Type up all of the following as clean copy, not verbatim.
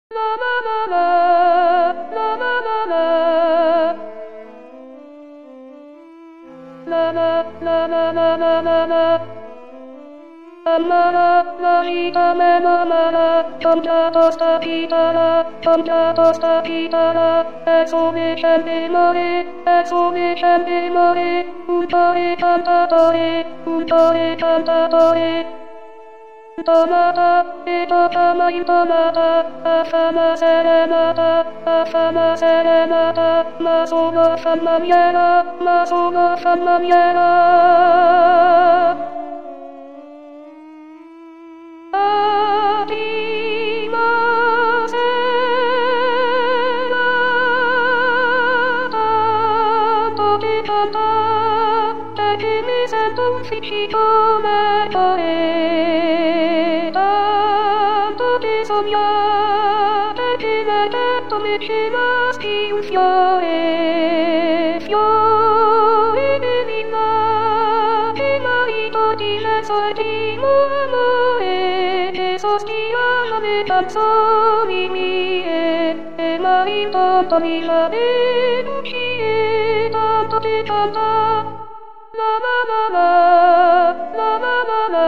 La la la la, la la la la. La la la la la la la la. La vita me la, cantato sta pitala, e sufficiente mare, un tore cantatore. Intonata, e tocca mai intonata, affama serenata, ma sono femminiera. Prima sera, tanto ti canta, perché mi sento un ficcicone tanto ti sogna, perché nel tetto mi ci nasci un fiore di vita, che marito di mezzo e di amore, che sostiene le canzoni mie, e marito mi la denuncia, tanto ti canta. La la la la, la la la la.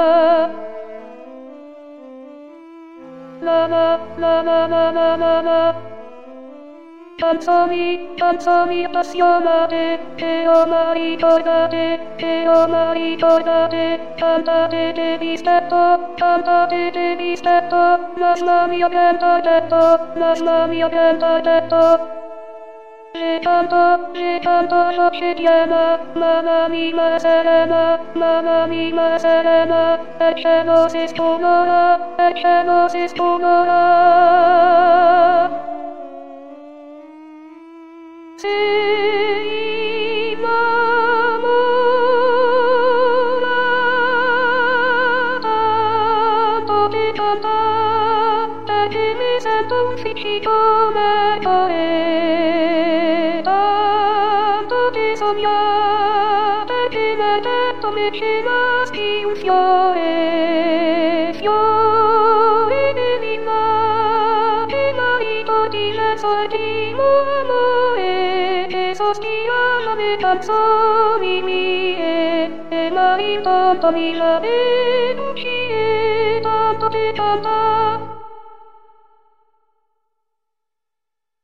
La la la la la la la la. Canzoni appassionate, che ormai ricordate, cantate di rispetto, lascia mio pianto detto. Je canto ciò che chiama, mamma mia serena, e il cielo si sponora. Sei innamorata, tanto ti canta, perché mi sento un ficcicone tanto ti sogna, perché nel tetto mi ci nasci un fiore di vita, che marito di mezzo e di amore, che sostiene le canzoni mie, e marito mi la denuncia, tanto ti canta.